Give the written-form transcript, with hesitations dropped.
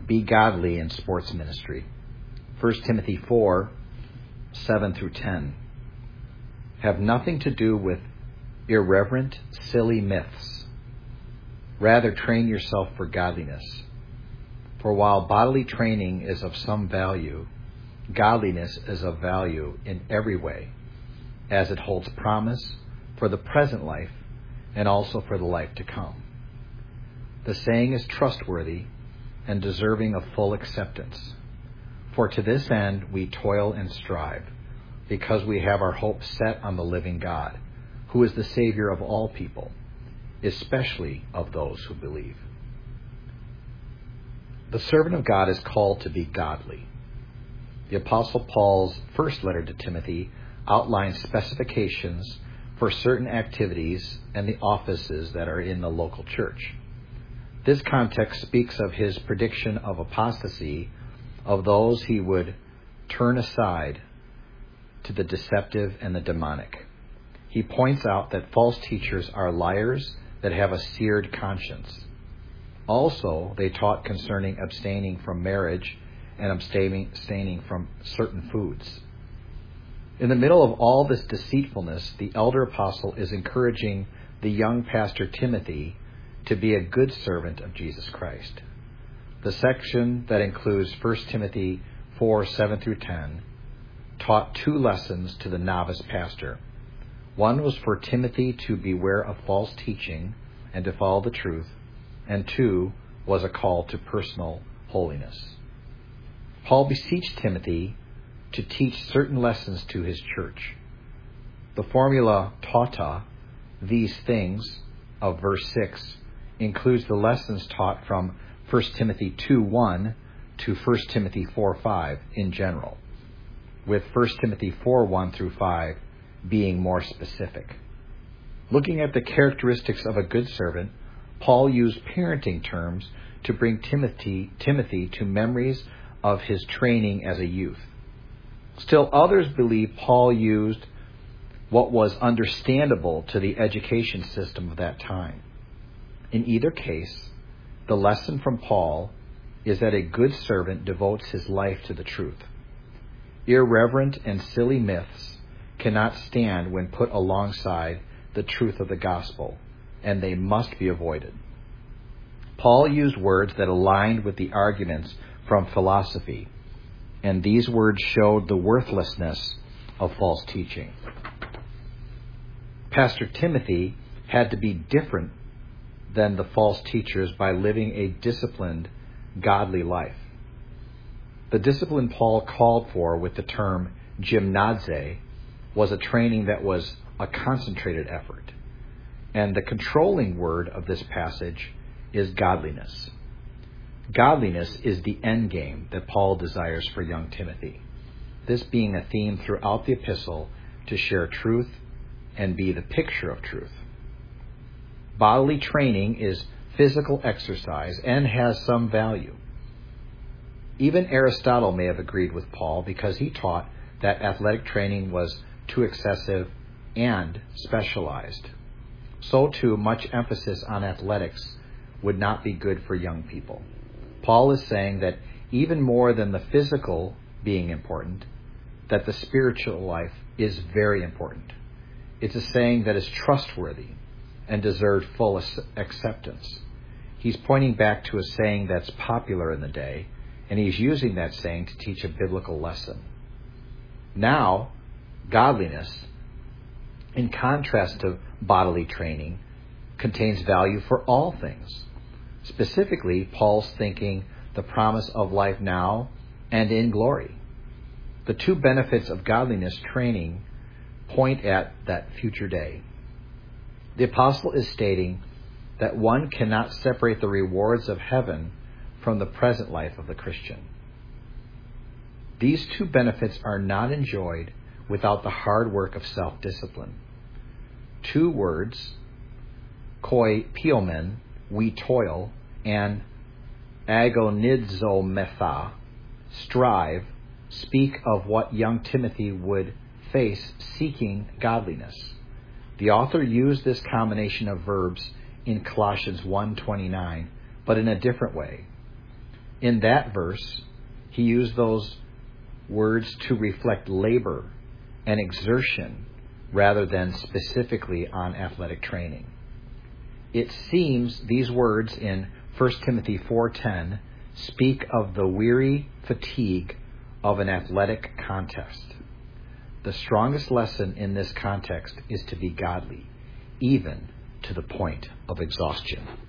Be godly in sports ministry. 1 Timothy 4, 7 through 10. Have nothing to do with irreverent, silly myths. Rather, train yourself for godliness. For while bodily training is of some value, godliness is of value in every way, as it holds promise for the present life and also for the life to come. The saying is trustworthy and deserving of full acceptance. For to this end we toil and strive, because we have our hope set on the living God, who is the Savior of all people, especially of those who believe. The servant of God is called to be godly. The Apostle Paul's first letter to Timothy outlines specifications for certain activities and the offices that are in the local church. This context speaks of his prediction of apostasy of those he would turn aside to the deceptive and the demonic. He points out that false teachers are liars that have a seared conscience. Also, they taught concerning abstaining from marriage and abstaining from certain foods. In the middle of all this deceitfulness, the elder apostle is encouraging the young pastor Timothy to be a good servant of Jesus Christ. The section that includes 1 Timothy 4, 7 through 10 taught two lessons to the novice pastor. One was for Timothy to beware of false teaching and to follow the truth, and two was a call to personal holiness. Paul beseeched Timothy to teach certain lessons to his church. The formula tauta, these things, of verse 6, includes the lessons taught from 1 Timothy 2:1 to 1 Timothy 4:5 in general, with 1 Timothy 4:1 through 5 being more specific. Looking at the characteristics of a good servant, Paul used parenting terms to bring Timothy to memories of his training as a youth. Still, others believe Paul used what was understandable to the education system of that time. In either case, the lesson from Paul is that a good servant devotes his life to the truth. Irreverent and silly myths cannot stand when put alongside the truth of the gospel, and they must be avoided. Paul used words that aligned with the arguments from philosophy, and these words showed the worthlessness of false teaching. Pastor Timothy had to be different than the false teachers by living a disciplined, godly life. The discipline Paul called for with the term gymnaze was a training that was a concentrated effort. And the controlling word of this passage is godliness. Godliness is the end game that Paul desires for young Timothy, this being a theme throughout the epistle to share truth and be the picture of truth. Bodily training is physical exercise and has some value. Even Aristotle may have agreed with Paul because he taught that athletic training was too excessive and specialized. So too, much emphasis on athletics would not be good for young people. Paul is saying that even more than the physical being important, that the spiritual life is very important. It's a saying that is trustworthy and deserved full acceptance. He's pointing back to a saying that's popular in the day, and he's using that saying to teach a biblical lesson. Now, godliness, in contrast to bodily training, contains value for all things. Specifically, Paul's thinking the promise of life now and in glory. The two benefits of godliness training point at that future day. The apostle is stating that one cannot separate the rewards of heaven from the present life of the Christian. These two benefits are not enjoyed without the hard work of self-discipline. Two words, koi piomen, we toil, and agonizometha, strive, speak of what young Timothy would face seeking godliness. The author used this combination of verbs in Colossians 1:29, but in a different way. In that verse, he used those words to reflect labor and exertion rather than specifically on athletic training. It seems these words in 1 Timothy 4:10 speak of the weary fatigue of an athletic contest. The strongest lesson in this context is to be godly, even to the point of exhaustion.